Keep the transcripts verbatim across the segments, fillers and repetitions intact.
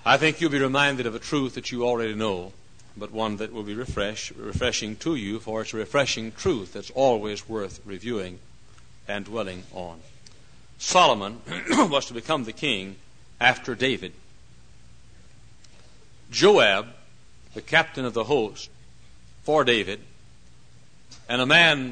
I think you'll be reminded of a truth that you already know, but one that will be refresh, refreshing to you, for it's a refreshing truth that's always worth reviewing and dwelling on. Solomon was to become the king after David. Joab, the captain of the host for David, and a man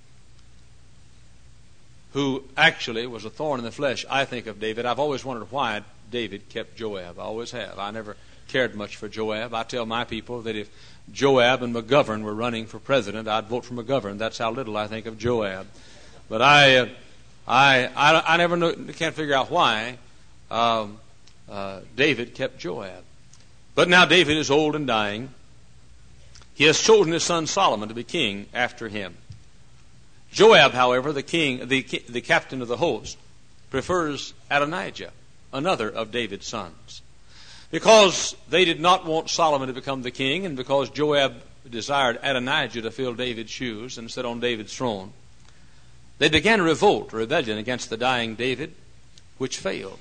who actually was a thorn in the flesh, I think, of David. I've always wondered why David kept Joab. I always have. I never cared much for Joab. I tell my people that if Joab and McGovern were running for president, I'd vote for McGovern. That's how little I think of Joab. But I, uh, I, I, I never know, can't figure out why um, uh, David kept Joab. But now David is old and dying. He has chosen his son Solomon to be king after him. Joab, however, the king, the, the captain of the host, prefers Adonijah, another of David's sons. Because they did not want Solomon to become the king, and because Joab desired Adonijah to fill David's shoes and sit on David's throne, they began a revolt, a rebellion against the dying David, which failed.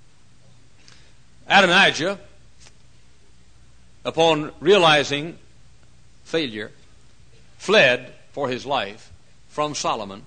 Adonijah, upon realizing failure, fled for his life from Solomon.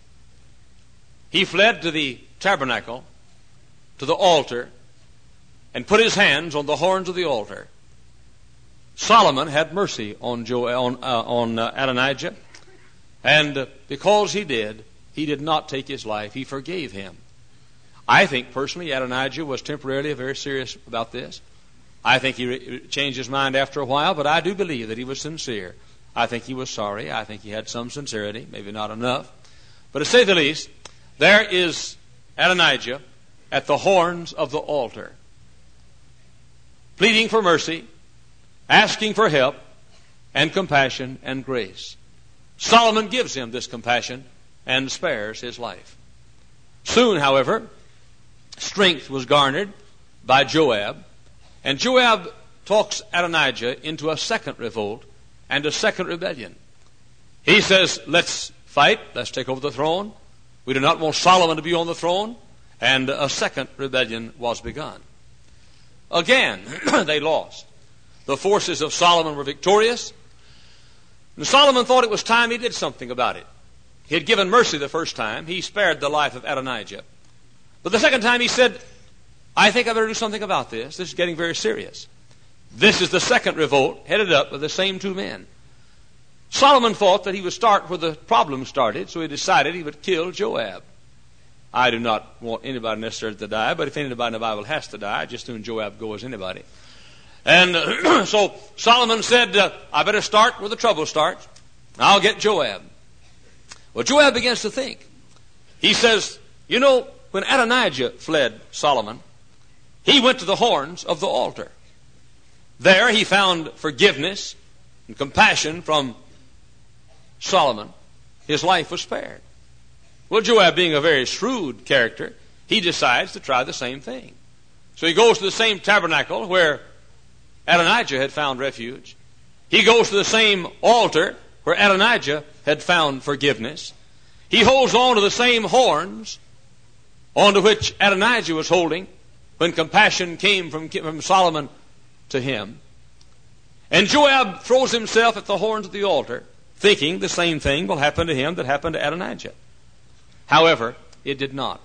He fled to the tabernacle, to the altar, and put his hands on the horns of the altar. Solomon had mercy on, jo- on, uh, on uh, Adonijah, and uh, because he did, he did not take his life. He forgave him. I think personally Adonijah was temporarily very serious about this. I think he re- changed his mind after a while, but I do believe that he was sincere. I think he was sorry. I think he had some sincerity, maybe not enough. But to say the least, there is Adonijah at the horns of the altar, pleading for mercy, asking for help and compassion and grace. Solomon gives him this compassion and spares his life. Soon, however, strength was garnered by Joab, and Joab talks Adonijah into a second revolt and a second rebellion. He says, let's fight, let's take over the throne. We do not want Solomon to be on the throne. And a second rebellion was begun. Again, they lost. The forces of Solomon were victorious. And Solomon thought it was time he did something about it. He had given mercy the first time. He spared the life of Adonijah. But the second time he said, I think I better do something about this. This is getting very serious. This is the second revolt headed up by the same two men. Solomon thought that he would start where the problem started, so he decided he would kill Joab. I do not want anybody necessarily to die, but if anybody in the Bible has to die, just as soon Joab go as anybody. And uh, so Solomon said, uh, I better start where the trouble starts. I'll get Joab. Well, Joab begins to think. He says, you know, when Adonijah fled Solomon, he went to the horns of the altar. There he found forgiveness and compassion from Solomon. His life was spared. Well, Joab, being a very shrewd character, he decides to try the same thing. So he goes to the same tabernacle where Adonijah had found refuge. He goes to the same altar where Adonijah had found forgiveness. He holds on to the same horns onto which Adonijah was holding when compassion came from, from Solomon to him. And Joab throws himself at the horns of the altar, thinking the same thing will happen to him that happened to Adonijah. However, it did not.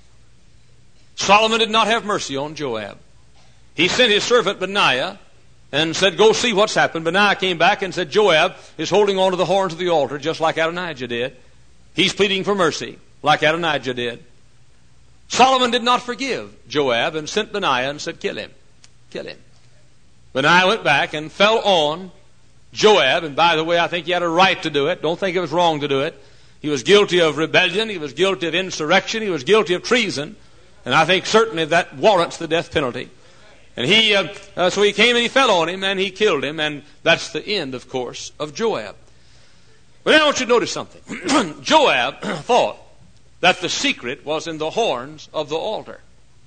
Solomon did not have mercy on Joab. He sent his servant Benaiah and said, go see what's happened. Benaiah came back and said, Joab is holding on to the horns of the altar just like Adonijah did. He's pleading for mercy like Adonijah did. Solomon did not forgive Joab and sent Benaiah and said, kill him. Kill him. Benaiah went back and fell on Joab. And by the way, I think he had a right to do it. Don't think it was wrong to do it. He was guilty of rebellion. He was guilty of insurrection. He was guilty of treason. And I think certainly that warrants the death penalty. And he, uh, uh, so he came and he fell on him and he killed him. And that's the end, of course, of Joab. But now I want you to notice something. Joab thought that the secret was in the horns of the altar.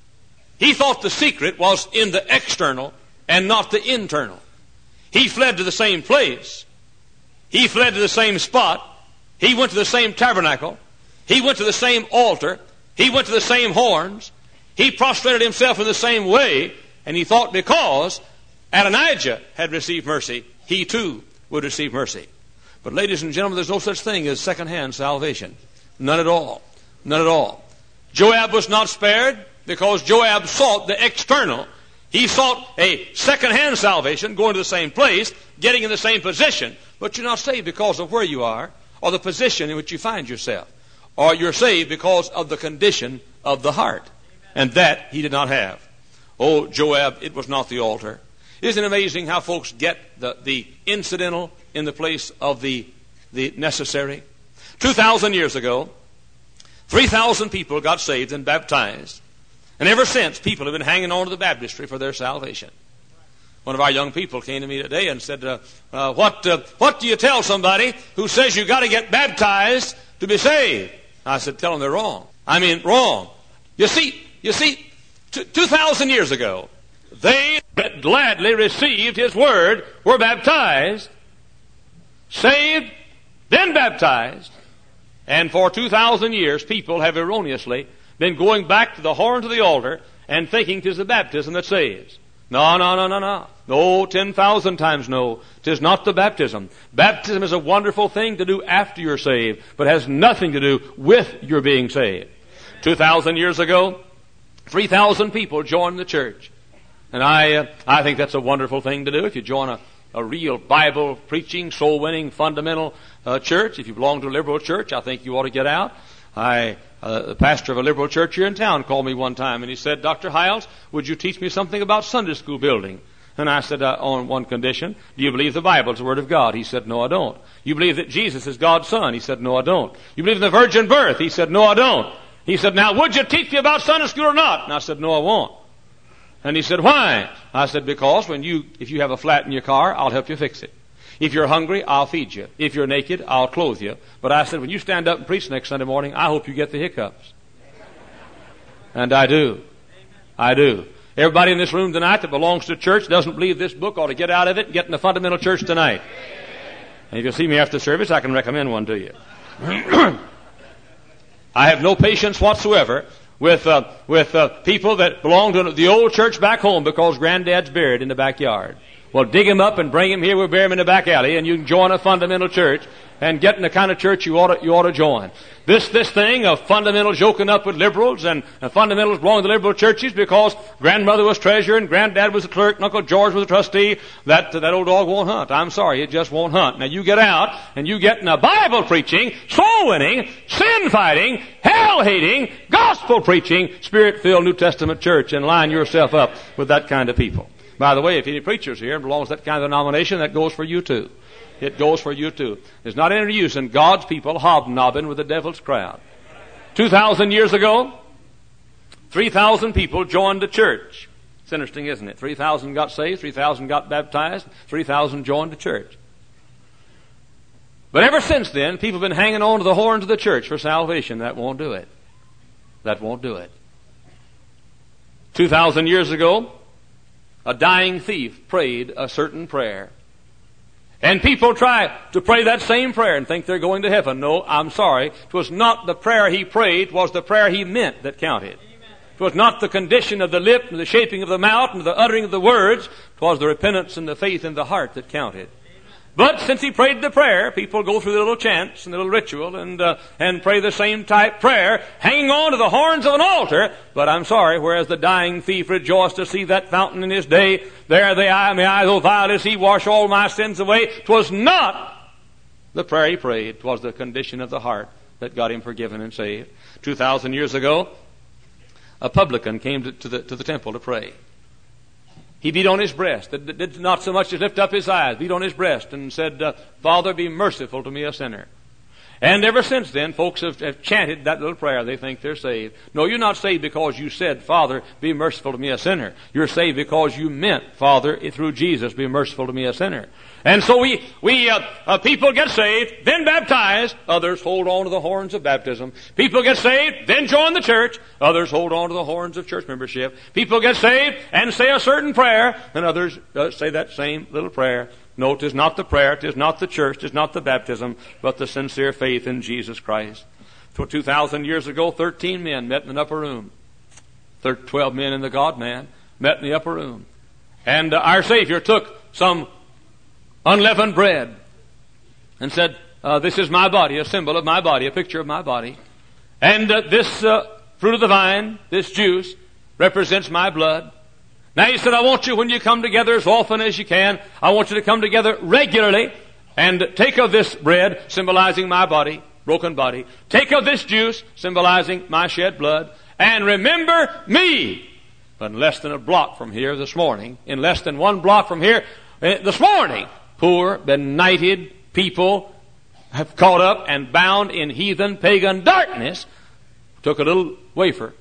He thought the secret was in the external and not the internal. He fled to the same place. He fled to the same spot. He went to the same tabernacle. He went to the same altar. He went to the same horns. He prostrated himself in the same way. And he thought because Adonijah had received mercy, he too would receive mercy. But ladies and gentlemen, there's no such thing as second-hand salvation. None at all. None at all. Joab was not spared because Joab sought the external. He sought a second-hand salvation, going to the same place, getting in the same position. But you're not saved because of where you are or the position in which you find yourself. Or you're saved because of the condition of the heart. And that he did not have. Oh, Joab, it was not the altar. Isn't it amazing how folks get the, the incidental in the place of the, the necessary? Two thousand years ago, three thousand people got saved and baptized. And ever since, people have been hanging on to the baptistry for their salvation. One of our young people came to me today and said, uh, uh, what, uh, what do you tell somebody who says you got to get baptized to be saved? I said, tell them they're wrong. I mean, wrong. You see, you see, t- two thousand years ago, they that gladly received his word were baptized, saved, then baptized. And for two thousand years, people have erroneously been going back to the horns of the altar and thinking 'tis the baptism that saves. No, no, no, no, no. No, ten thousand times no. 'Tis not the baptism. Baptism is a wonderful thing to do after you're saved, but has nothing to do with your being saved. Two thousand years ago, three thousand people joined the church. And I uh, I think that's a wonderful thing to do. If you join a, a real Bible-preaching, soul-winning, fundamental uh, church, if you belong to a liberal church, I think you ought to get out. I, uh, the pastor of a liberal church here in town called me one time and he said, Doctor Hiles, would you teach me something about Sunday school building? And I said, uh, on one condition, do you believe the Bible is the Word of God? He said, no, I don't. You believe that Jesus is God's Son? He said, no, I don't. You believe in the virgin birth? He said, no, I don't. He said, now, would you teach me about Sunday school or not? And I said, no, I won't. And he said, why? I said, because when you, if you have a flat in your car, I'll help you fix it. If you're hungry, I'll feed you. If you're naked, I'll clothe you. But I said, when you stand up and preach next Sunday morning, I hope you get the hiccups. And I do. I do. Everybody in this room tonight that belongs to church doesn't believe this book ought to get out of it and get in the fundamental church tonight. And if you'll see me after service, I can recommend one to you. I have no patience whatsoever with uh, with uh, people that belong to the old church back home because granddad's buried in the backyard. Well, dig him up and bring him here. We'll bury him in the back alley, and you can join a fundamental church and get in the kind of church you ought to, you ought to join. This this thing of fundamental joking up with liberals and, and fundamentals belong to liberal churches because grandmother was treasurer and granddad was a clerk and Uncle George was a trustee, that that old dog won't hunt. I'm sorry, it just won't hunt. Now you get out and you get in a Bible preaching, soul winning, sin fighting, hell hating, gospel preaching, spirit filled New Testament church and line yourself up with that kind of people. By the way, if any preachers here belongs to that kind of denomination, that goes for you too. It goes for you too. It's not any use in God's people hobnobbing with the devil's crowd. Two thousand years ago, three thousand people joined the church. It's interesting, isn't it? Three thousand got saved, three thousand got baptized, three thousand joined the church. But ever since then, people have been hanging on to the horns of the church for salvation. That won't do it. That won't do it. Two thousand years ago, a dying thief prayed a certain prayer. And people try to pray that same prayer and think they're going to heaven. No, I'm sorry. It was not the prayer he prayed, it was the prayer he meant that counted. It was not the condition of the lip and the shaping of the mouth and the uttering of the words. It was the repentance and the faith in the heart that counted. But since he prayed the prayer, people go through the little chants and the little ritual and uh, and pray the same type prayer, hanging on to the horns of an altar. But I'm sorry, whereas the dying thief rejoiced to see that fountain in his day, there they I, my eyes, O violet as he wash all my sins away. 'Twas not the prayer he prayed, 'twas the condition of the heart that got him forgiven and saved. Two thousand years ago, a publican came to, to the to the temple to pray. He beat on his breast, did not so much as lift up his eyes, beat on his breast and said, uh, Father, be merciful to me, a sinner. And ever since then, folks have, have chanted that little prayer. They think they're saved. No, you're not saved because you said, Father, be merciful to me, a sinner. You're saved because you meant, Father, through Jesus, be merciful to me, a sinner. And so we, we, uh, uh, people get saved, then baptized. Others hold on to the horns of baptism. People get saved, then join the church. Others hold on to the horns of church membership. People get saved and say a certain prayer, and others uh, say that same little prayer. No, 'tis not the prayer, 'tis not the church, 'tis not the baptism, but the sincere faith in Jesus Christ. For two thousand years ago, thirteen men met in an upper room. Twelve men in the God-man. met in the upper room. And uh, our Savior took some unleavened bread and said, uh, this is my body, a symbol of my body, a picture of my body. And uh, this uh, fruit of the vine, this juice, represents my blood. Now he said, I want you, when you come together as often as you can, I want you to come together regularly and take of this bread, symbolizing my body, broken body. Take of this juice, symbolizing my shed blood. And remember me. But in less than a block from here this morning, in less than one block from here this morning, poor, benighted people have caught up and bound in heathen, pagan darkness, took a little wafer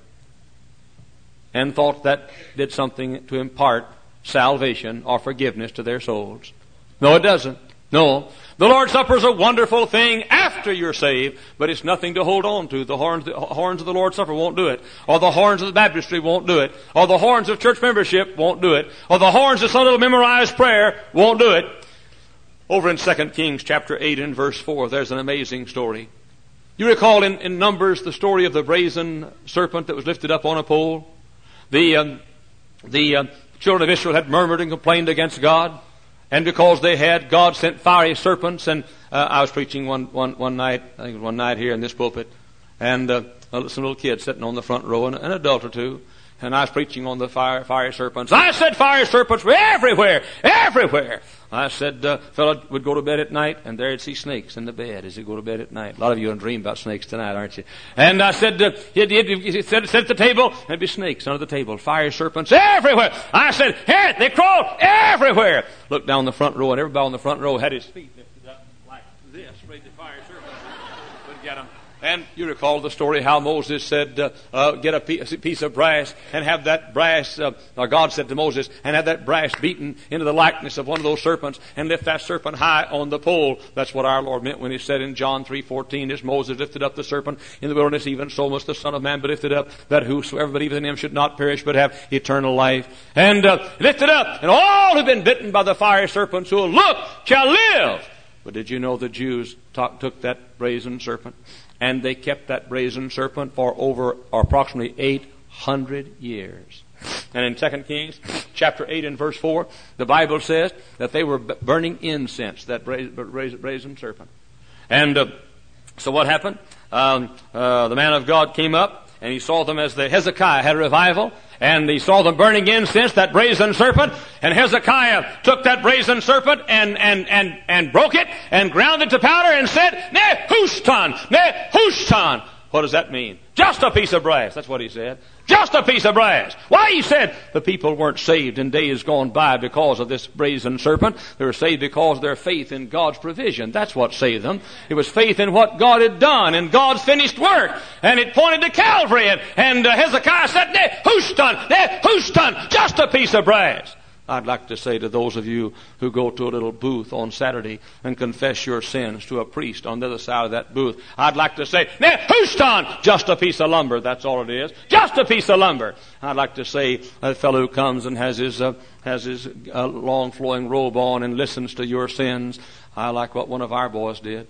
and thought that did something to impart salvation or forgiveness to their souls. No, it doesn't. No. The Lord's Supper is a wonderful thing after you're saved, but it's nothing to hold on to. The horns, the horns of the Lord's Supper won't do it. Or the horns of the baptistry won't do it. Or the horns of church membership won't do it. Or the horns of some little memorized prayer won't do it. Over in Second Kings chapter eight and verse four, there's an amazing story. You recall in, in Numbers the story of the brazen serpent that was lifted up on a pole? The, um, the uh, children of Israel had murmured and complained against God. And because they had, God sent fiery serpents. And uh, I was preaching one, one, one night, I think it was one night here in this pulpit. And uh, some little kids sitting on the front row, and an adult or two. And I was preaching on the fire, fiery serpents. I said fire serpents were everywhere, everywhere. I said, uh, fellow would go to bed at night, and there he'd see snakes in the bed as he'd go to bed at night. A lot of you are dream about snakes tonight, aren't you? And I said, uh, he'd, he'd, he'd sit, sit at the table, there'd be snakes under the table, fire serpents everywhere. I said, here, they crawl everywhere. Looked down the front row, and everybody on the front row had his feet lifted up like this, afraid the fire serpents would get them. And you recall the story how Moses said, uh, uh, get a piece of brass and have that brass, uh, or God said to Moses, and have that brass beaten into the likeness of one of those serpents and lift that serpent high on the pole. That's what our Lord meant when He said in John three fourteen, as Moses lifted up the serpent in the wilderness, even so must the Son of Man be lifted up, that whosoever believes in Him should not perish but have eternal life. And uh, lifted up, and all who've been bitten by the fire serpents who will look shall live. But did you know the Jews talk, took that brazen serpent? And they kept that brazen serpent for over or approximately eight hundred years. And in Second Kings chapter eight and verse four, the Bible says that they were burning incense, that brazen, brazen serpent. And uh, so what happened? Um, uh, the man of God came up, and he saw them as the Hezekiah had a revival, and he saw them burning incense, that brazen serpent, and Hezekiah took that brazen serpent and, and, and, and broke it and ground it to powder and said, Nehushtan, Nehushtan. What does that mean? Just a piece of brass. That's what he said. Just a piece of brass. Why? He said the people weren't saved in days gone by because of this brazen serpent. They were saved because of their faith in God's provision. That's what saved them. It was faith in what God had done and God's finished work. And it pointed to Calvary. And, and uh, Hezekiah said, Nehushtan, Nehushtan, just a piece of brass. I'd like to say to those of you who go to a little booth on Saturday and confess your sins to a priest on the other side of that booth, I'd like to say, Nehushtan, just a piece of lumber. That's all it is. Just a piece of lumber. I'd like to say a fellow who comes and has his uh, has his uh, long flowing robe on and listens to your sins. I like what one of our boys did.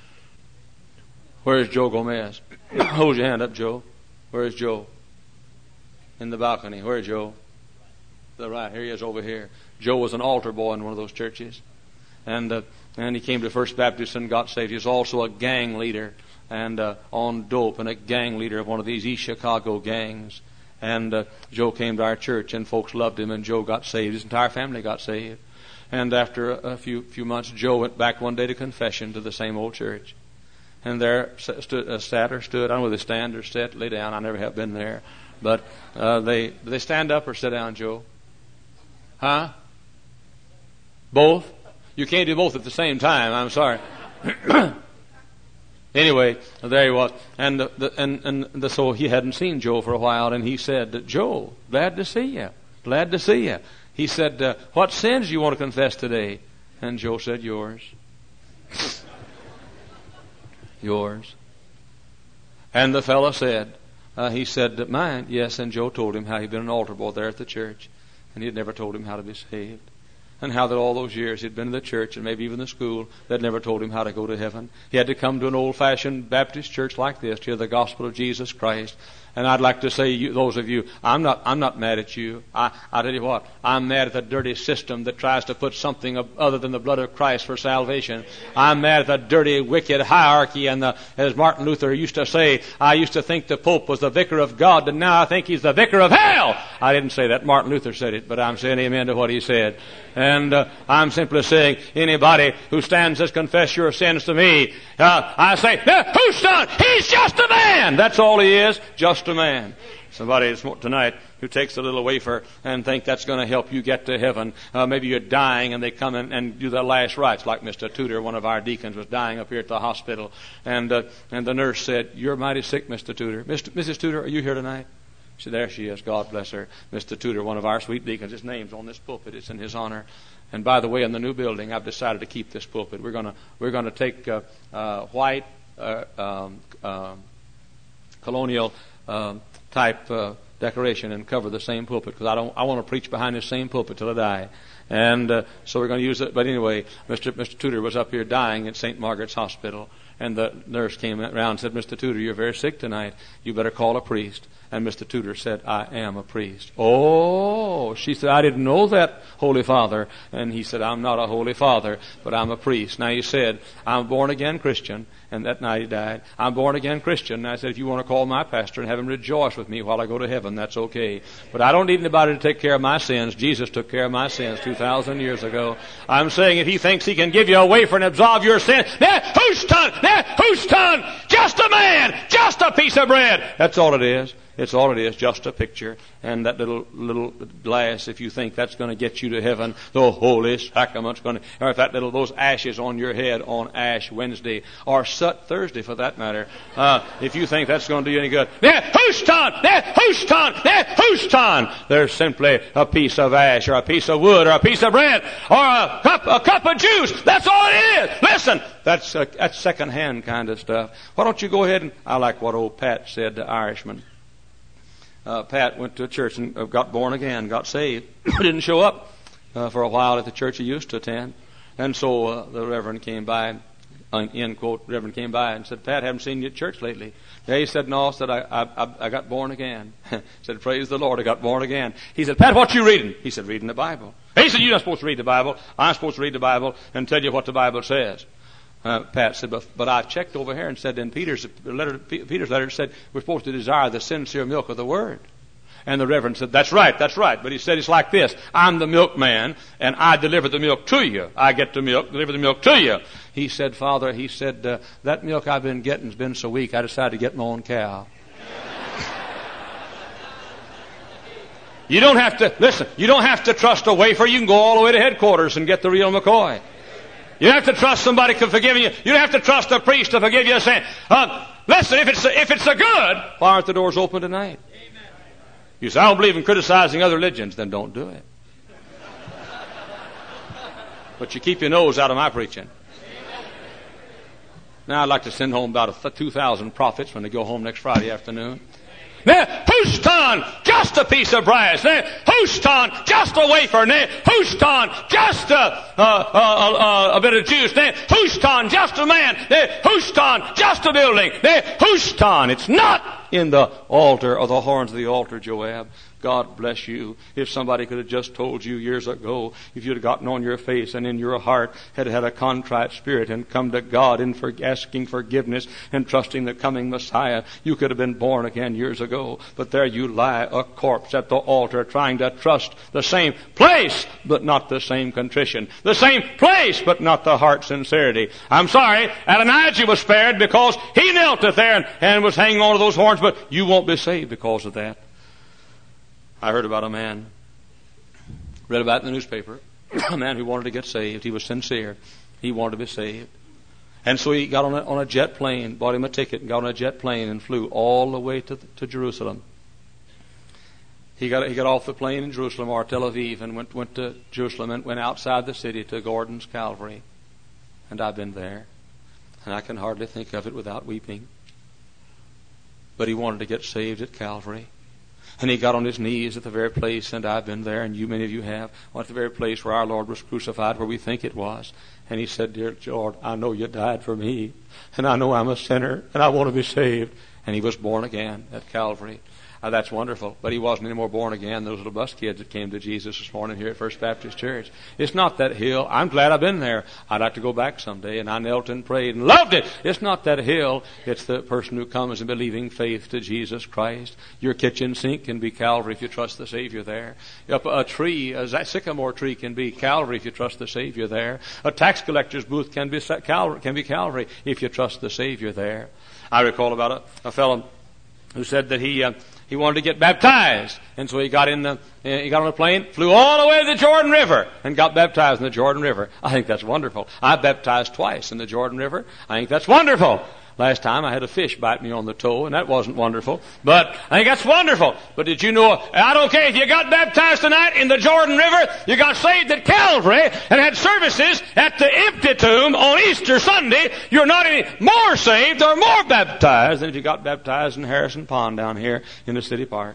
Where's Joe Gomez? Hold your hand up, Joe. Where's Joe? In the balcony. Where's Joe? The right, here he is over here. Joe was an altar boy in one of those churches. And uh, and he came to First Baptist and got saved. He was also a gang leader and uh, on dope and a gang leader of one of these East Chicago gangs. And uh, Joe came to our church and folks loved him and Joe got saved. His entire family got saved. And after a, a few few months, Joe went back one day to confession to the same old church. And there stood, uh, sat or stood, I don't know whether they stand or sit, lay down. I never have been there. But uh, they, do they stand up or sit down, Joe? Huh? Both? You can't do both at the same time. I'm sorry. Anyway, there he was. And, the, the, and, and the, so he hadn't seen Joe for a while, and he said, Joe, glad to see you. Glad to see you. He said, uh, what sins do you want to confess today? And Joe said, yours. Yours. And the fellow said, uh, he said, mine. Yes, and Joe told him how he'd been an altar boy there at the church. And he had never told him how to be saved. and how that all those years he'd been in the church and maybe even the school that never told him how to go to heaven. He had to come to an old-fashioned Baptist church like this to hear the gospel of Jesus Christ. And I'd like to say, you, those of you, I'm not, I'm not mad at you. I, I tell you what, I'm mad at the dirty system that tries to put something of, other than the blood of Christ for salvation. I'm mad at the dirty, wicked hierarchy, and the, as Martin Luther used to say, I used to think the Pope was the vicar of God, and now I think he's the vicar of hell. I didn't say that. Martin Luther said it, but I'm saying amen to what he said. And uh, I'm simply saying, anybody who stands says, confess your sins to me, uh, I say, whose son? He's just a man. That's all he is, just a man. Somebody tonight who takes a little wafer and think that's going to help you get to heaven. Uh, maybe you're dying and they come in and do their last rites, like Mister Tudor, one of our deacons, was dying up here at the hospital. And uh, and the nurse said, you're mighty sick, Mister Tudor. Mister Missus Tudor, are you here tonight? She said, there she is. God bless her. Mister Tudor, one of our sweet deacons. His name's on this pulpit. It's in his honor. And by the way, in the new building, I've decided to keep this pulpit. We're going to we're going to take uh, uh, white uh, um, uh, colonial uh, type uh, decoration and cover the same pulpit, because I don't I want to preach behind this same pulpit till I die. And uh, so we're going to use it. But anyway, Mister Mister Tudor was up here dying at Saint Margaret's Hospital. And the nurse came around and said, Mister Tudor, you're very sick tonight. You better call a priest. And Mister Tudor said, I am a priest. Oh, she said, I didn't know that, Holy Father. And he said, I'm not a Holy Father, but I'm a priest. Now he said, I'm a born-again Christian. And that night he died. I'm born-again Christian. And I said, if you want to call my pastor and have him rejoice with me while I go to heaven, that's okay. But I don't need anybody to take care of my sins. Jesus took care of my sins two thousand years ago. I'm saying if he thinks he can give you a wafer and absolve your sin, now, whose tongue? Now, whose tongue? Just a man! Just a piece of bread! That's all it is. It's all it is, just a picture. And that little little glass, if you think that's going to get you to heaven, the Holy Sacrament's going to, or if that little, those ashes on your head on Ash Wednesday, or Sut Thursday for that matter, uh, if you think that's going to do you any good, there, whose tongue? There, whose tongue? There, whose tongue? There's simply a piece of ash, or a piece of wood, or a piece of bread, or a cup, a cup of juice. That's all it is. Listen, that's, uh, that's second-hand kind of stuff. Why don't you go ahead and, I like what old Pat said, the Irishman. Uh, Pat went to a church and uh, got born again, got saved. Didn't show up uh, for a while at the church he used to attend. And so uh, the Reverend came by, uh, end quote, Reverend came by and said, Pat, haven't seen you at church lately. Yeah, he said, no, said, I, I, I got born again. Said, praise the Lord, I got born again. He said, Pat, what you reading? He said, reading the Bible. He said, you're not supposed to read the Bible. I'm supposed to read the Bible and tell you what the Bible says. Uh, Pat said, but, but I checked over here and said in Peter's letter, Peter's letter, it said we're supposed to desire the sincere milk of the Word. And the Reverend said, that's right, that's right. But he said it's like this. I'm the milkman, and I deliver the milk to you. I get the milk, deliver the milk to you. He said, Father, he said, uh, that milk I've been getting has been so weak, I decided to get my own cow. You don't have to, listen, you don't have to trust a wafer. You can go all the way to headquarters and get the real McCoy. You don't have to trust somebody to forgive you. You don't have to trust a priest to forgive you a sin. Uh, listen, if it's if it's a good, why aren't the doors open tonight? Amen. You say, I don't believe in criticizing other religions. Then don't do it. But you keep your nose out of my preaching. Now I'd like to send home about two thousand prophets when they go home next Friday afternoon. Now, whose tongue? Just a piece of brass. Now, whose tongue? Just a wafer. Now, whose tongue? Just a, a, a, a, a bit of juice. Now, whose tongue? Just a man. Now, whose tongue? Just a building. Now, whose tongue? It's not in the altar or the horns of the altar, Joab. God bless you. If somebody could have just told you years ago, if you'd have gotten on your face and in your heart had had a contrite spirit and come to God in for asking forgiveness and trusting the coming Messiah, you could have been born again years ago. But there you lie, a corpse at the altar, trying to trust the same place, but not the same contrition. The same place, but not the heart sincerity. I'm sorry, Adonijah was spared because he knelt it there and, and was hanging on to those horns, but you won't be saved because of that. I heard about a man, read about it in the newspaper, a man who wanted to get saved. He was sincere. He wanted to be saved. And so he got on a, on a jet plane, bought him a ticket, and got on a jet plane and flew all the way to, to Jerusalem. He got he got off the plane in Jerusalem or Tel Aviv and went, went to Jerusalem and went outside the city to Gordon's Calvary. And I've been there. And I can hardly think of it without weeping. But he wanted to get saved at Calvary. And he got on his knees at the very place, and I've been there, and you, many of you have, at the very place where our Lord was crucified, where we think it was. And he said, "Dear Lord, I know you died for me, and I know I'm a sinner, and I want to be saved." And he was born again at Calvary. Uh, that's wonderful. But he wasn't any more born again than those little bus kids that came to Jesus this morning here at First Baptist Church. It's not that hill. I'm glad I've been there. I'd like to go back someday. And I knelt and prayed and loved it. It's not that hill. It's the person who comes in believing faith to Jesus Christ. Your kitchen sink can be Calvary if you trust the Savior there. Up a tree, a sycamore tree can be Calvary if you trust the Savior there. A tax collector's booth can be Calvary, can be Calvary if you trust the Savior there. I recall about a, a fellow who said that he... Uh, He wanted to get baptized. And so he got in the, he got on a plane, flew all the way to the Jordan River, and got baptized in the Jordan River. I think that's wonderful. I baptized twice in the Jordan River. I think that's wonderful. Last time I had a fish bite me on the toe, and that wasn't wonderful. But I think that's wonderful. But did you know, I don't care if you got baptized tonight in the Jordan River, you got saved at Calvary and had services at the empty tomb on Easter Sunday, you're not any more saved or more baptized than if you got baptized in Harrison Pond down here in the city park.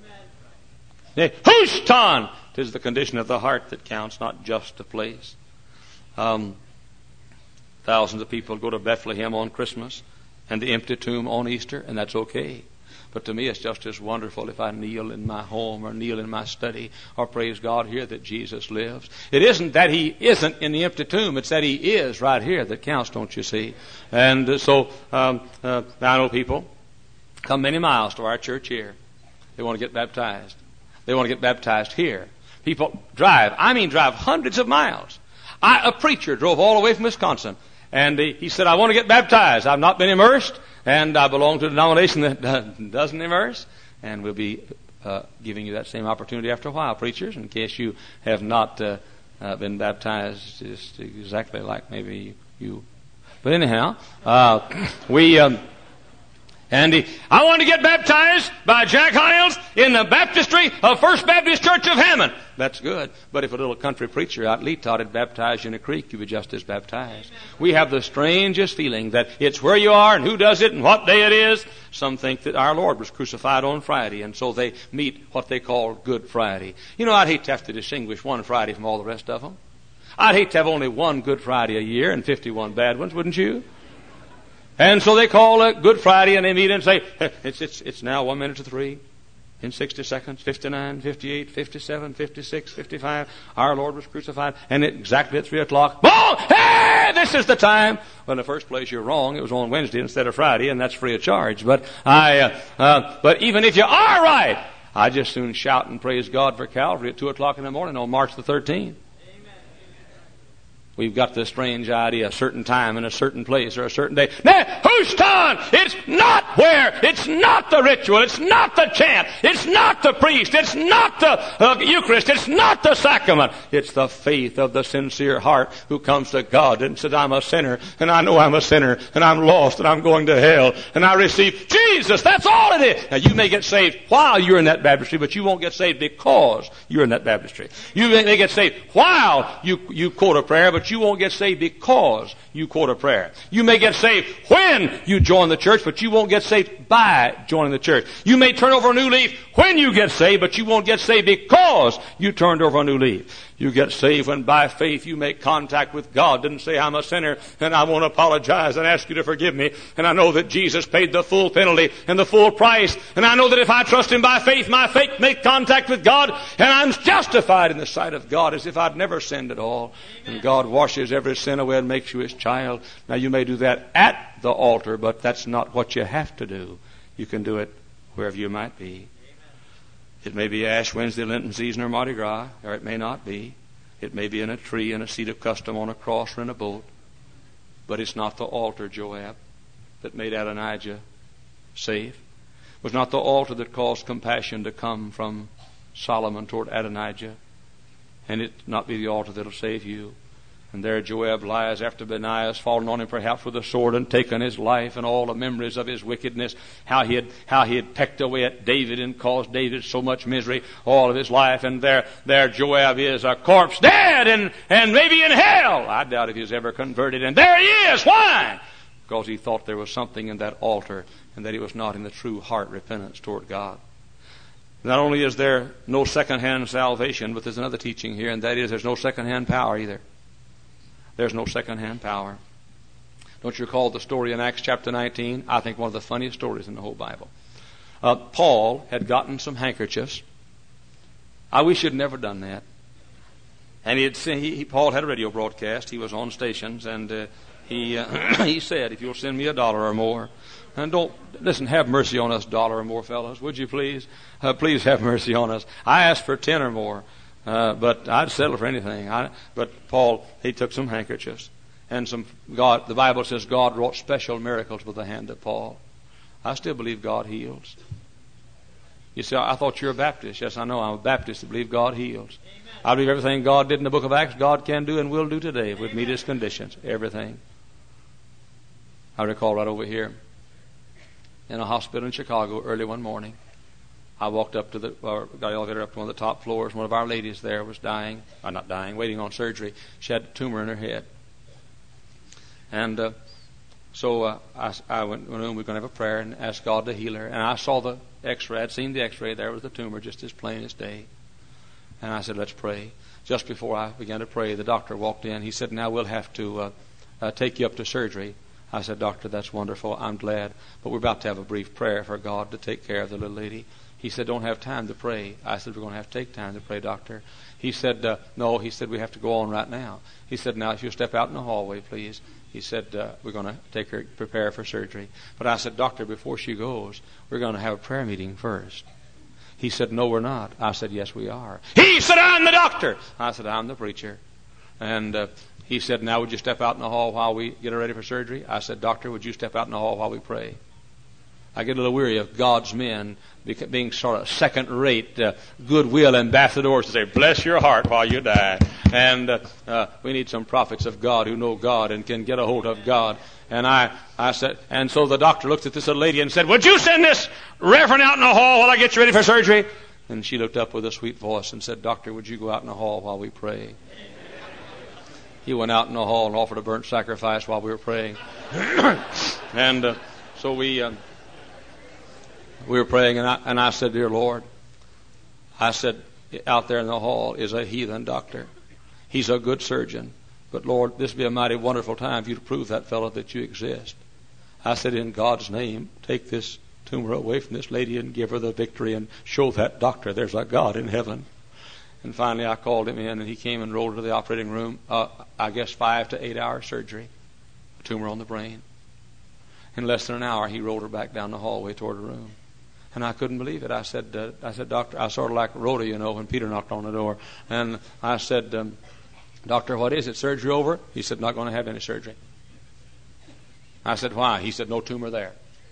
Amen. Hushtan! 'Tis the condition of the heart that counts, not just a place. Um... Thousands of people go to Bethlehem on Christmas and the empty tomb on Easter, and that's okay. But to me, it's just as wonderful if I kneel in my home or kneel in my study or praise God here that Jesus lives. It isn't that he isn't in the empty tomb. It's that he is right here that counts, don't you see? And uh, so um, uh, I know people come many miles to our church here. They want to get baptized. They want to get baptized here. People drive, I mean drive hundreds of miles. I, a preacher drove all the way from Wisconsin. And he, he said, "I want to get baptized. I've not been immersed, and I belong to a denomination that doesn't immerse." And we'll be uh, giving you that same opportunity after a while, preachers, in case you have not uh, uh, been baptized just exactly like maybe you. But anyhow, uh, we... Um, And he, I want to get baptized by Jack Hiles in the baptistry of First Baptist Church of Hammond. That's good. But if a little country preacher out Leetah had baptized you in a creek, you'd be just as baptized. We have the strangest feeling that it's where you are and who does it and what day it is. Some think that our Lord was crucified on Friday, and so they meet what they call Good Friday. You know, I'd hate to have to distinguish one Friday from all the rest of them. I'd hate to have only one Good Friday a year and fifty-one bad ones, wouldn't you? And so they call it Good Friday, and they meet and say, it's, it's, it's now one minute to three, in sixty seconds, fifty-nine, fifty-eight, fifty-seven, fifty-six, fifty-five, our Lord was crucified, and it, exactly at three o'clock, boom! Hey, this is the time. Well, in the first place, you're wrong. It was on Wednesday instead of Friday, and that's free of charge. But I, uh, uh, but even if you are right, I just soon shout and praise God for Calvary at two o'clock in the morning on March the thirteenth. We've got this strange idea, a certain time in a certain place or a certain day. Now, Hushtan! It's not where. It's not the ritual. It's not the chant. It's not the priest. It's not the uh, Eucharist. It's not the sacrament. It's the faith of the sincere heart who comes to God and says, "I'm a sinner, and I know I'm a sinner, and I'm lost, and I'm going to hell, and I receive Jesus." That's all it is. Now, you may get saved while you're in that baptistry, but you won't get saved because you're in that baptistry. You may get saved while you, you quote a prayer, but you won't get saved because you quote a prayer. You may get saved when you join the church, but you won't get saved by joining the church. You may turn over a new leaf when you get saved, but you won't get saved because you turned over a new leaf. You get saved when by faith you make contact with God. Didn't say, "I'm a sinner and I want to apologize and ask you to forgive me. And I know that Jesus paid the full penalty and the full price. And I know that if I trust Him by faith, my faith make contact with God. And I'm justified in the sight of God as if I'd never sinned at all." Amen. And God washes every sin away and makes you His child. Now you may do that at the altar, but that's not what you have to do. You can do it wherever you might be. It may be Ash Wednesday, Lenten season, or Mardi Gras, or it may not be. It may be in a tree, in a seat of custom, on a cross, or in a boat. But it's not the altar, Joab, that made Adonijah safe. It was not the altar that caused compassion to come from Solomon toward Adonijah. And it not be the altar that'll save you. And there Joab lies after Benaiah has fallen on him perhaps with a sword and taken his life, and all the memories of his wickedness, how he had how he had pecked away at David and caused David so much misery all of his life. And there there Joab is, a corpse, dead and, and maybe in hell. I doubt if he's ever converted. And there he is. Why? Because he thought there was something in that altar and that he was not in the true heart repentance toward God. Not only is there no second-hand salvation, but there's another teaching here, and that is there's no second-hand power either. There's no second-hand power. Don't you recall the story in Acts chapter nineteen? I think one of the funniest stories in the whole Bible. Uh, Paul had gotten some handkerchiefs. I wish he'd never done that. And he had seen, he, he, Paul had a radio broadcast. He was on stations, and uh, he uh, he said, "If you'll send me a dollar or more, and don't listen, have mercy on us, dollar or more, fellows, would you please? Uh, please have mercy on us. I asked for ten or more, uh, but I'd settle for anything. I, but Paul, he took some handkerchiefs, and some God. The Bible says God wrought special miracles with the hand of Paul. I still believe God heals. You say, I thought you're a Baptist. Yes, I know. I'm a Baptist. I believe God heals. Amen. I believe everything God did in the book of Acts, God can do and will do today if we meet His conditions. Everything. I recall right over here in a hospital in Chicago early one morning. I walked up to the, or got the elevator up to one of the top floors. One of our ladies there was dying, or not dying, waiting on surgery. She had a tumor in her head. And uh, so uh, I, I went in the room. We were going to have a prayer and ask God to heal her. And I saw the X-ray. I'd seen the X-ray. There was the tumor, just as plain as day. And I said, let's pray. Just before I began to pray, the doctor walked in. He said, now we'll have to uh, uh, take you up to surgery. I said, Doctor, that's wonderful. I'm glad. But we're about to have a brief prayer for God to take care of the little lady. He said, don't have time to pray. I said, we're going to have to take time to pray, Doctor. He said, uh, no. He said, we have to go on right now. He said, now, if you'll step out in the hallway, please. He said, uh, we're going to take her, prepare for surgery. But I said, Doctor, before she goes, we're going to have a prayer meeting first. He said, no, we're not. I said, yes, we are. He said, I'm the doctor. I said, I'm the preacher. And uh, he said, now would you step out in the hall while we get her ready for surgery? I said, Doctor, would you step out in the hall while we pray? I get a little weary of God's men being sort of second-rate uh, goodwill ambassadors to say, bless your heart while you die. And uh, uh, we need some prophets of God who know God and can get a hold of God. And I, I said, and so the doctor looked at this little lady and said, would you send this reverend out in the hall while I get you ready for surgery? And she looked up with a sweet voice and said, Doctor, would you go out in the hall while we pray? He went out in the hall and offered a burnt sacrifice while we were praying. and uh, so we uh, we were praying, and I, and I said, dear Lord, I said, out there in the hall is a heathen doctor. He's a good surgeon. But Lord, this would be a mighty wonderful time for you to prove that fellow that you exist. I said, in God's name, take this tumor away from this lady and give her the victory and show that doctor there's a God in heaven. And finally I called him in, and he came and rolled to the operating room, uh, I guess five to eight hour surgery, a tumor on the brain. In less than an hour, he rolled her back down the hallway toward her room. And I couldn't believe it. I said, uh, I said, Doctor, I sort of like Rhoda, you know, when Peter knocked on the door. And I said, um, Doctor, what is it? Surgery over? He said, not going to have any surgery. I said, why? He said, no tumor there.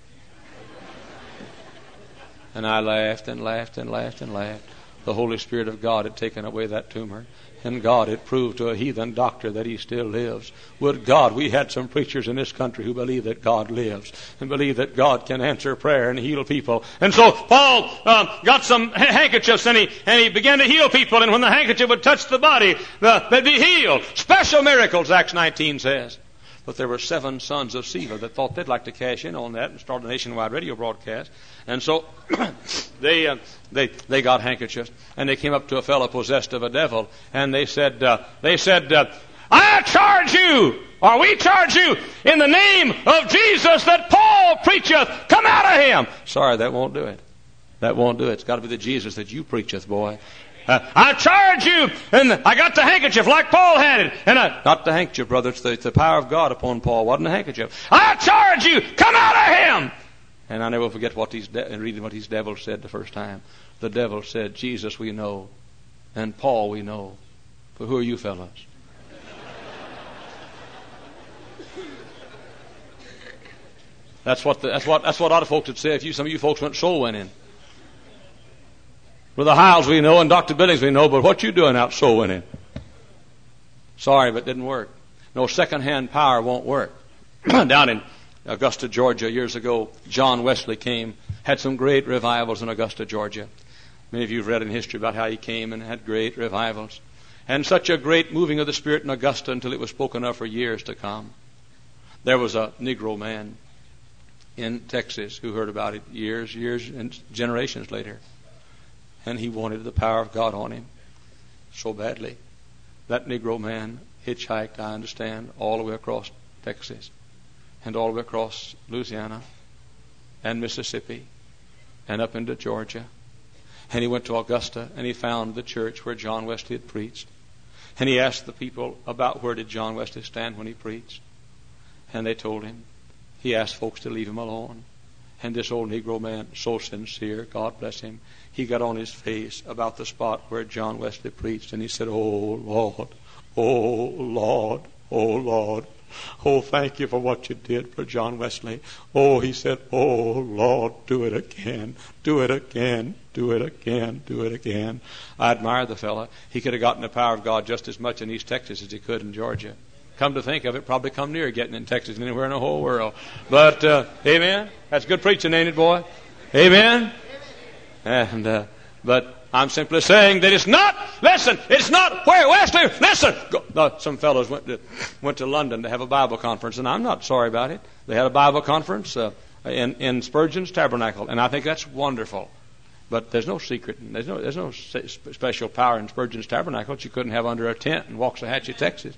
And I laughed and laughed and laughed and laughed. The Holy Spirit of God had taken away that tumor. And God had proved to a heathen doctor that he still lives. Would God, we had some preachers in this country who believe that God lives and believe that God can answer prayer and heal people. And so Paul um, got some handkerchiefs and he, and he began to heal people. And when the handkerchief would touch the body, the, they'd be healed. Special miracles, Acts nineteen says. But there were seven sons of Sceva that thought they'd like to cash in on that and start a nationwide radio broadcast. And so they uh, they they got handkerchiefs, and they came up to a fellow possessed of a devil, and they said uh, they said uh, I charge you, or we charge you, in the name of Jesus that Paul preacheth, come out of him. Sorry, that won't do it. That won't do it. It's got to be the Jesus that you preacheth, boy. Uh, I charge you, and I got the handkerchief like Paul had it. And I, not the handkerchief, brother. It's the, it's the power of God upon Paul. Wasn't the handkerchief. I charge you, come out of him. And I never forget what these de- reading what these devils said the first time. The devil said, Jesus we know, and Paul we know. But who are you fellows? That's what the, that's what that's what other folks would say if you some of you folks went soul winning. Well, the Hiles we know and Doctor Billings we know, but what you doing out soul winning? Sorry, but it didn't work. No second-hand power won't work. Down in Augusta, Georgia, years ago, John Wesley came, had some great revivals in Augusta, Georgia. Many of you have read in history about how he came and had great revivals. And such a great moving of the Spirit in Augusta until it was spoken of for years to come. There was a Negro man in Texas who heard about it years, years, and generations later. And he wanted the power of God on him so badly. That Negro man hitchhiked, I understand, all the way across Texas and all the way across Louisiana and Mississippi and up into Georgia. And he went to Augusta and he found the church where John Wesley had preached. And he asked the people about where did John Wesley stand when he preached. And they told him. He asked folks to leave him alone. And this old Negro man, so sincere, God bless him, he got on his face about the spot where John Wesley preached, and he said, "Oh, Lord, oh, Lord, oh, Lord, oh, thank you for what you did for John Wesley." Oh, he said, "Oh, Lord, do it again, do it again, do it again, do it again." I admire the fella. He could have gotten the power of God just as much in East Texas as he could in Georgia. Come to think of it, probably come near getting in Texas than anywhere in the whole world. But, uh, amen? That's good preaching, ain't it, boy? Amen? And, uh, but I'm simply saying that it's not, listen, it's not where Wesley, listen. Go, no, some fellows went to, went to London to have a Bible conference, and I'm not sorry about it. They had a Bible conference uh, in, in Spurgeon's Tabernacle, and I think that's wonderful. But there's no secret, there's no, there's no special power in Spurgeon's Tabernacle that you couldn't have under a tent in Waxahachie, Texas.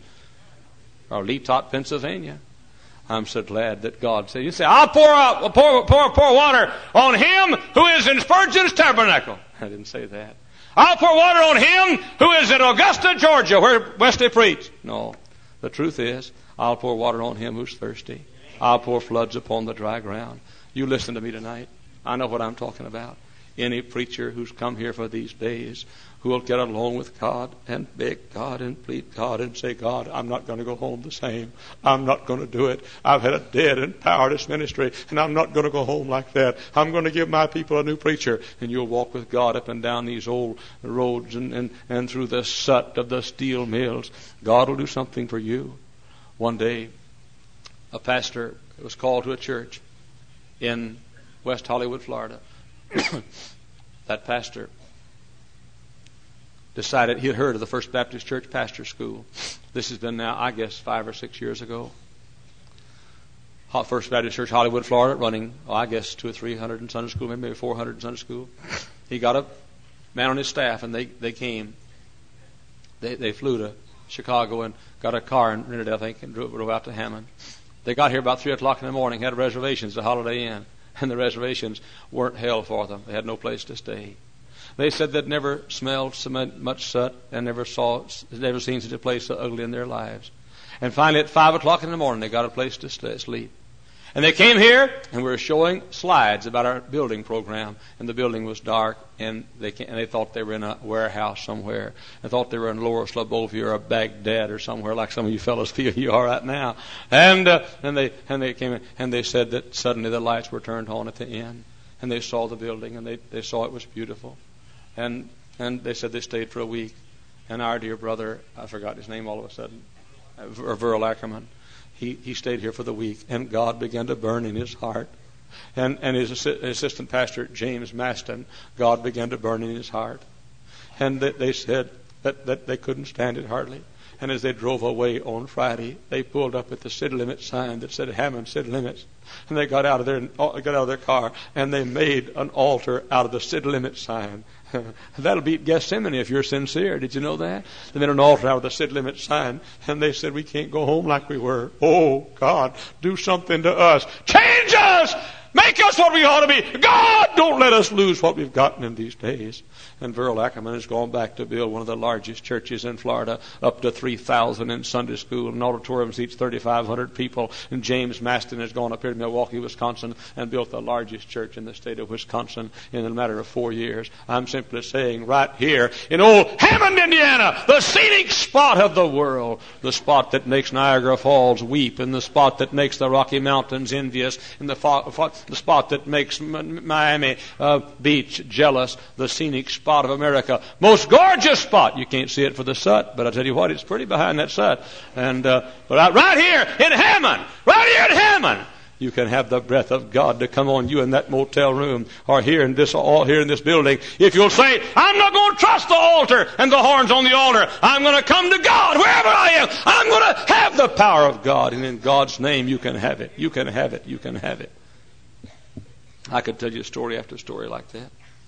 Or Letot, Pennsylvania. I'm so glad that God said, you say, "I'll pour out, pour, pour, pour water on him who is in Spurgeon's Tabernacle." I didn't say that. "I'll pour water on him who is in Augusta, Georgia, where Wesley preached." No. The truth is, I'll pour water on him who's thirsty. I'll pour floods upon the dry ground. You listen to me tonight. I know what I'm talking about. Any preacher who's come here for these days who will get along with God and beg God and plead God and say, "God, I'm not going to go home the same. I'm not going to do it. I've had a dead and powerless ministry, and I'm not going to go home like that. I'm going to give my people a new preacher." And you'll walk with God up and down these old roads and, and, and through the soot of the steel mills. God will do something for you. One day, a pastor was called to a church in West Hollywood, Florida. That pastor decided, he had heard of the First Baptist Church Pastor School. This has been now, I guess, five or six years ago. First Baptist Church, Hollywood, Florida, running, oh, I guess, two or three hundred in Sunday school, maybe four hundred in Sunday school. He got a man on his staff, and they, they came. They, they flew to Chicago and got a car and rented it, I think, and drove, drove out to Hammond. They got here about three o'clock in the morning, had reservations at Holiday Inn. And the reservations weren't held for them. They had no place to stay. They said they'd never smelled so much soot and never saw, never seen such a place so ugly in their lives. And finally, at five o'clock in the morning, they got a place to stay, sleep. And they came here, and we were showing slides about our building program. And the building was dark, and they came, and they thought they were in a warehouse somewhere. They thought they were in Lower Slobovia or Baghdad or somewhere like some of you fellows feel you are right now. And uh, and they and they came in, and they said that suddenly the lights were turned on at the end, and they saw the building, and they, they saw it was beautiful. And and they said they stayed for a week. And our dear brother, I forgot his name all of a sudden, uh, Verl Ackerman, He, he stayed here for the week, and God began to burn in his heart. And, and his assi- assistant pastor, James Maston, God began to burn in his heart. And they, they said that, that they couldn't stand it hardly. And as they drove away on Friday, they pulled up at the city limit sign that said Hammond City Limits. And they got out of their got out of their car, and they made an altar out of the city limit sign. That'll beat Gethsemane if you're sincere. Did you know that? They made an altar out of the city limit sign, and they said, "We can't go home like we were. Oh, God, do something to us. Change us! Make us what we ought to be. God, don't let us lose what we've gotten in these days." And Verl Ackerman has gone back to build one of the largest churches in Florida, up to three thousand in Sunday school. An auditorium seats thirty-five hundred people. And James Maston has gone up here to Milwaukee, Wisconsin, and built the largest church in the state of Wisconsin in a matter of four years. I'm simply saying right here in old Hammond, Indiana, the scenic spot of the world, the spot that makes Niagara Falls weep, and the spot that makes the Rocky Mountains envious, and the, fo- fo- the spot that makes M- Miami uh, Beach jealous, the scenic spot of America. Most gorgeous spot. You can't see it for the soot, but I tell you what, it's pretty behind that soot. And uh, but right here in Hammond, right here in Hammond, you can have the breath of God to come on you in that motel room, or here in this, all here in this building. If you'll say, "I'm not going to trust the altar and the horns on the altar. I'm going to come to God wherever I am. I'm going to have the power of God." And in God's name, you can have it. You can have it. You can have it. I could tell you story after story like that.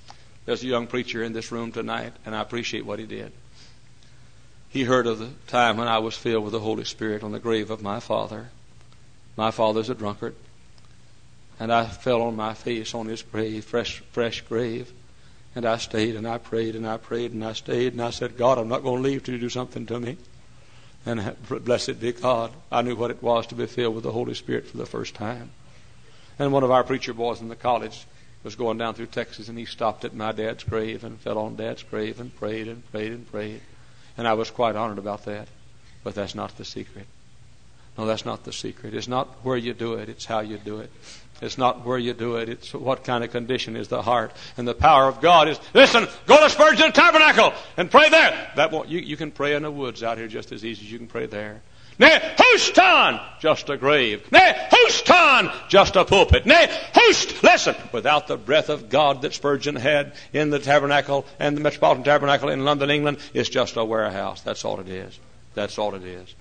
There's a young preacher in this room tonight, and I appreciate what he did. He heard of the time when I was filled with the Holy Spirit on the grave of my father. My father's a drunkard. And I fell on my face on his grave, fresh, fresh grave. And I stayed and I prayed and I prayed and I stayed. And I said, God, I'm not going to leave till you do something to me. And blessed be God, I knew what it was to be filled with the Holy Spirit for the first time. And one of our preacher boys in the college was going down through Texas, and he stopped at my dad's grave and fell on Dad's grave and prayed and prayed and prayed. And I was quite honored about that. But that's not the secret. No, that's not the secret. It's not where you do it. It's how you do it. It's not where you do it. It's what kind of condition is the heart. And the power of God is, listen, go to Spurgeon Tabernacle and pray there. That won't, you, you can pray in the woods out here just as easy as you can pray there. Nay, Houston, just a grave. Nay, Houston, just a pulpit. Nay, Houston, listen, without the breath of God that Spurgeon had in the tabernacle and the Metropolitan Tabernacle in London, England, it's just a warehouse. That's all it is. That's all it is.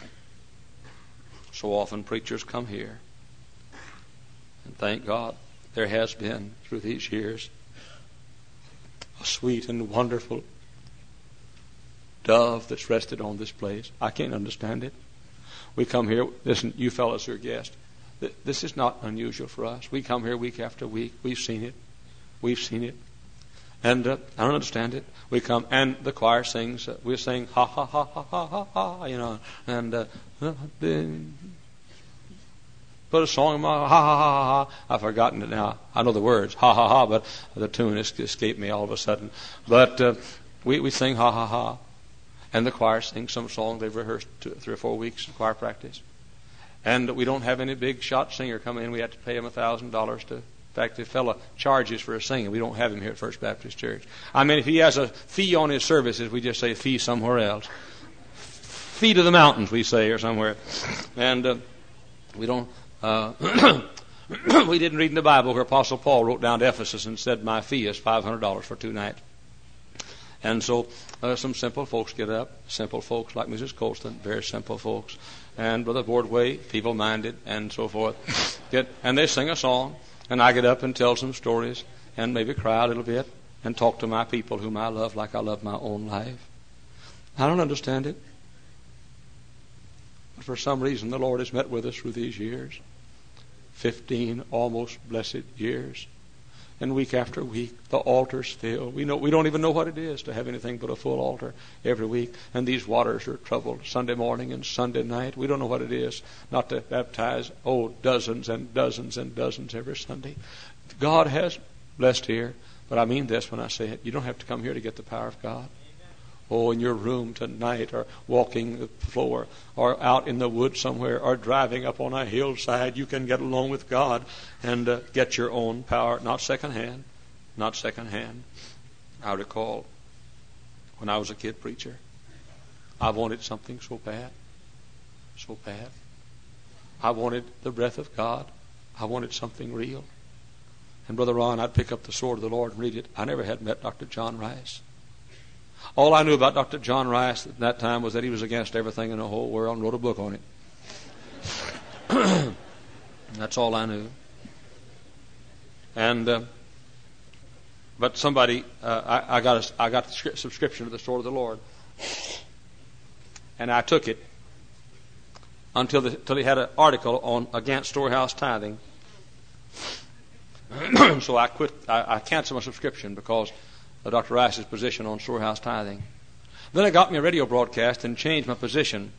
So often preachers come here. And thank God there has been, through these years, a sweet and wonderful dove that's rested on this place. I can't understand it. We come here, listen, you fellows are guests. This is not unusual for us. We come here week after week. We've seen it. We've seen it. And uh, I don't understand it. We come, and the choir sings. Uh, we sing, ha, ha, ha, ha, ha, ha, ha, you know, and uh, put a song in my, ha, ha, ha, ha, ha. I've forgotten it now. I know the words, ha, ha, ha, but the tune has escaped me all of a sudden. But uh, we, we sing, ha, ha, ha. And the choir sings some song they've rehearsed two, three or four weeks in choir practice. And we don't have any big shot singer come in. We have to pay him a thousand dollars to. In fact, the fellow charges for a singing. We don't have him here at First Baptist Church. I mean, if he has a fee on his services, we just say fee somewhere else. Fee to the mountains, we say, or somewhere. And uh, we don't. Uh, we didn't read in the Bible where Apostle Paul wrote down to Ephesus and said, "My fee is five hundred dollars for two nights." And so uh, some simple folks get up, simple folks like Missus Colston, very simple folks, and Brother Bordway, feeble-minded, and so forth, get, and they sing a song, and I get up and tell some stories, and maybe cry a little bit, and talk to my people whom I love like I love my own life. I don't understand it. But for some reason, the Lord has met with us through these years, fifteen almost blessed years. And week after week, the altar's filled. We know we don't even know what it is to have anything but a full altar every week. And these waters are troubled Sunday morning and Sunday night. We don't know what it is not to baptize, oh, dozens and dozens and dozens every Sunday. God has blessed here. But I mean this when I say it. You don't have to come here to get the power of God. Oh, in your room tonight, or walking the floor, or out in the woods somewhere, or driving up on a hillside, you can get along with God and uh, get your own power, not secondhand, not secondhand. I recall when I was a kid preacher, I wanted something so bad, so bad. I wanted the breath of God. I wanted something real. And Brother Ron, I'd pick up the sword of the Lord and read it. I never had met Doctor John Rice. All I knew about Doctor John Rice at that time was that he was against everything in the whole world and wrote a book on it. That's all I knew. And uh, but somebody, uh, I, I got a, I got the subscription to the Sword of the Lord, and I took it until the, until he had an article on against storehouse tithing. So I quit. I, I canceled my subscription because of Doctor Rice's position on storehouse tithing. Then I got me a radio broadcast and changed my position.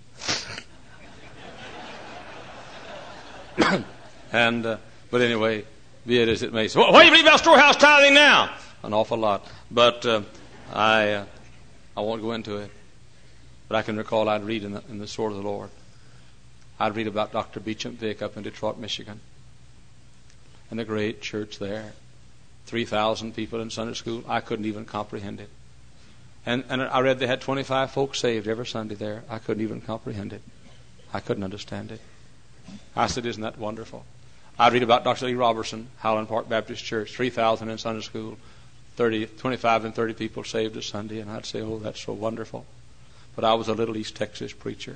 and uh, but anyway, be it as it may. So, what do you believe about storehouse tithing now? An awful lot, but uh, I uh, I won't go into it. But I can recall I'd read in the, in the Sword of the Lord. I'd read about Doctor Beecham Vick up in Detroit, Michigan, and the great church there. three thousand people in Sunday school. I couldn't even comprehend it. And, and I read they had twenty-five folks saved every Sunday there. I couldn't even comprehend it. I couldn't understand it. I said, isn't that wonderful? I'd read about Doctor Lee Robertson, Highland Park Baptist Church, three thousand in Sunday school, thirty, twenty-five and thirty people saved a Sunday. And I'd say, oh, that's so wonderful. But I was a little East Texas preacher.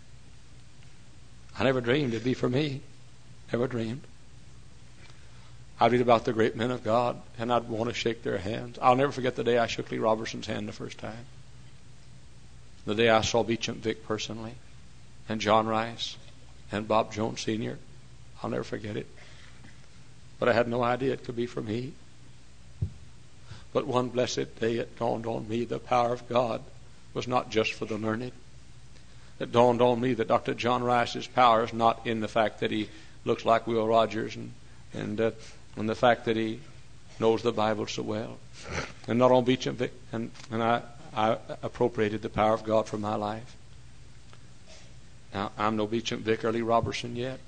I never dreamed it'd be for me. Never dreamed. I read about the great men of God, and I'd want to shake their hands. I'll never forget the day I shook Lee Robertson's hand the first time. The day I saw Beecham Vick personally, and John Rice, and Bob Jones Senior I'll never forget it. But I had no idea it could be for me. But one blessed day it dawned on me the power of God was not just for the learned. It dawned on me that Doctor John Rice's power is not in the fact that he looks like Will Rogers and and, uh, and the fact that he knows the Bible so well. And not on Beecham Vick. And, and I, I appropriated the power of God for my life. Now, I'm no Beecham Vick or Lee Robertson yet.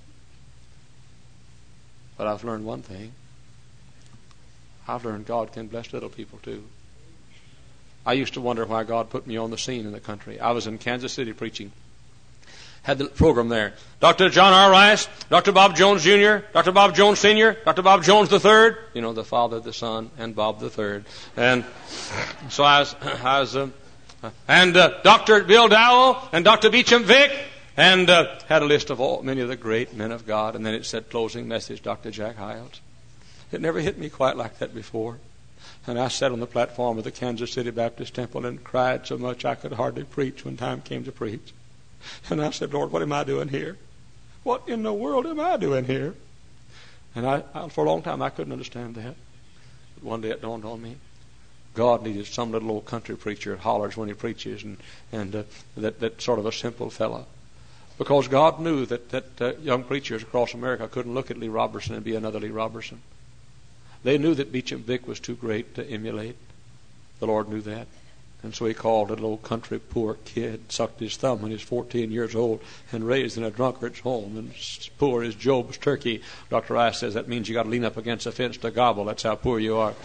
But I've learned one thing. I've learned God can bless little people too. I used to wonder why God put me on the scene in the country. I was in Kansas City preaching. Had the program there. Doctor John R. Rice, Doctor Bob Jones Junior, Doctor Bob Jones Senior, Doctor Bob Jones the third. You know, the Father, the Son, and Bob the third. And so I was, I was uh, and uh, Doctor Bill Dowell and Doctor Beecham Vick, and uh, had a list of all many of the great men of God. And then it said closing message, Doctor Jack Hiles. It never hit me quite like that before. And I sat on the platform of the Kansas City Baptist Temple and cried so much I could hardly preach when time came to preach. And I said, Lord, what am I doing here? What in the world am I doing here? And I, I for a long time I couldn't understand that. But one day it dawned on me. God needed some little old country preacher that hollers when he preaches, and, and uh, that, that sort of a simple fella. Because God knew that, that uh, young preachers across America couldn't look at Lee Robertson and be another Lee Robertson. They knew that Beecham Vick was too great to emulate. The Lord knew that. And so he called a little country poor kid, sucked his thumb when he was fourteen years old, and raised in a drunkard's home, and poor as Job's turkey. Doctor Rice says that means you got to lean up against a fence to gobble. That's how poor you are.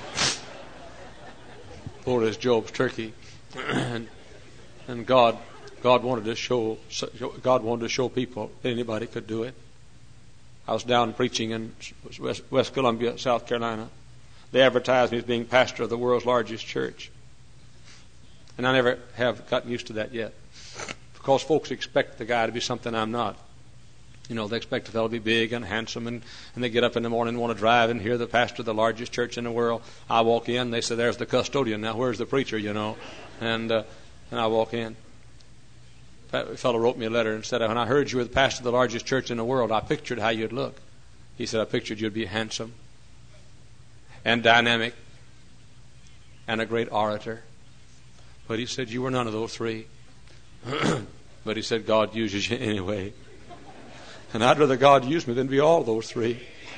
Poor as Job's turkey. and, and God, God wanted to show, God wanted to show people that anybody could do it. I was down preaching in West, West Columbia, South Carolina. They advertised me as being pastor of the world's largest church. And I never have gotten used to that yet. Because folks expect the guy to be something I'm not. You know, they expect the fellow to be big and handsome, and, and they get up in the morning and want to drive and hear the pastor of the largest church in the world. I walk in, they say, there's the custodian. Now, where's the preacher, you know? And uh, and I walk in. A fellow wrote me a letter and said, when I heard you were the pastor of the largest church in the world, I pictured how you'd look. He said, I pictured you'd be handsome and dynamic and a great orator. But he said, you were none of those three. But he said, God uses you anyway. And I'd rather God use me than be all those three.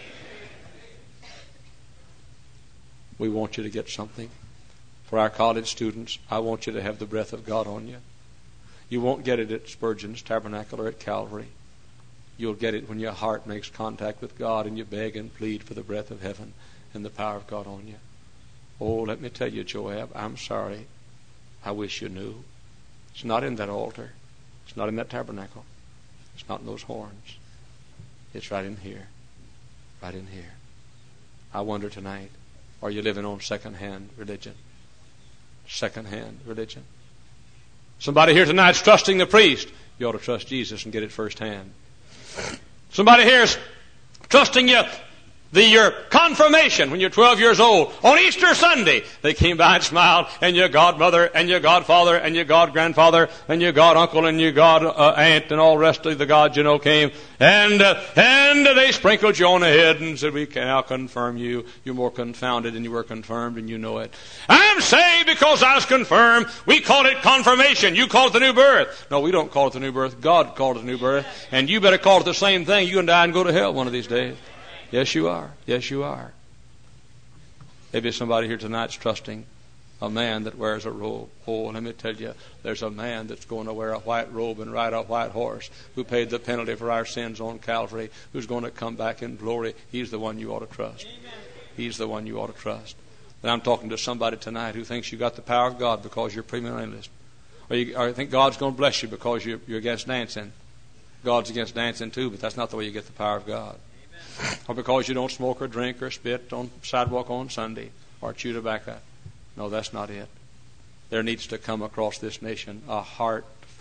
We want you to get something. For our college students, I want you to have the breath of God on you. You won't get it at Spurgeon's Tabernacle or at Calvary. You'll get it when your heart makes contact with God and you beg and plead for the breath of heaven and the power of God on you. Oh, let me tell you, Joab, I'm sorry. I wish you knew. It's not in that altar. It's not in that tabernacle. It's not in those horns. It's right in here. Right in here. I wonder tonight, are you living on second-hand religion? Second-hand religion. Somebody here tonight's trusting the priest. You ought to trust Jesus and get it firsthand. Somebody here's trusting you. The, your confirmation when you're twelve years old. On Easter Sunday, they came by and smiled, and your godmother, and your godfather, and your god-grandfather, and your god-uncle, and your god-aunt, and all the rest of the gods you know came. And uh, and they sprinkled you on the head and said, we can now confirm you. You're more confounded than you were confirmed, and you know it. I'm saved because I was confirmed. We call it confirmation. You call it the new birth. No, we don't call it the new birth. God called it the new birth. And you better call it the same thing. You can die and go to hell one of these days. Yes, you are. Yes, you are. Maybe somebody here tonight's trusting a man that wears a robe. Oh, let me tell you, there's a man that's going to wear a white robe and ride a white horse, who paid the penalty for our sins on Calvary, who's going to come back in glory. He's the one you ought to trust. He's the one you ought to trust. And I'm talking to somebody tonight who thinks you got the power of God because you're premillennialist. Or you or think God's going to bless you because you're, you're against dancing. God's against dancing too, but that's not the way you get the power of God. Or because you don't smoke or drink or spit on the sidewalk on Sunday or chew tobacco. No, that's not it. There needs to come across this nation a heart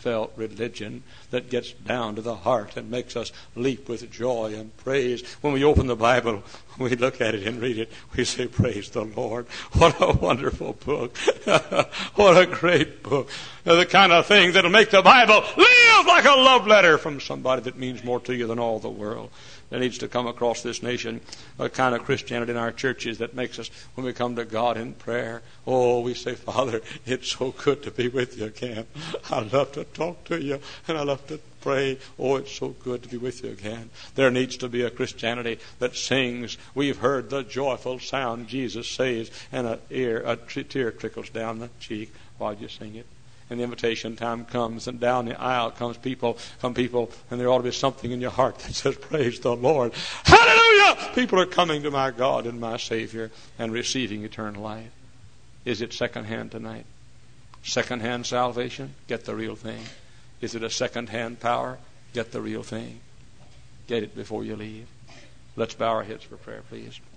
heartfelt religion that gets down to the heart and makes us leap with joy and praise. When we open the Bible, we look at it and read it, we say, praise the Lord. What a wonderful book. What a great book. The kind of thing that'll make the Bible live like a love letter from somebody that means more to you than all the world. There needs to come across this nation a kind of Christianity in our churches that makes us, when we come to God in prayer, oh, we say, Father, it's so good to be with you again. I love to talk to you, and I love to pray. Oh, it's so good to be with you again. There needs to be a Christianity that sings, we've heard the joyful sound Jesus saves, and a, ear, a tear trickles down the cheek while you sing it. And the invitation time comes, and down the aisle comes people, come people, and there ought to be something in your heart that says, praise the Lord. Hallelujah! People are coming to my God and my Savior and receiving eternal life. Is it second-hand tonight? Second-hand salvation? Get the real thing. Is it a second-hand power? Get the real thing. Get it before you leave. Let's bow our heads for prayer, please.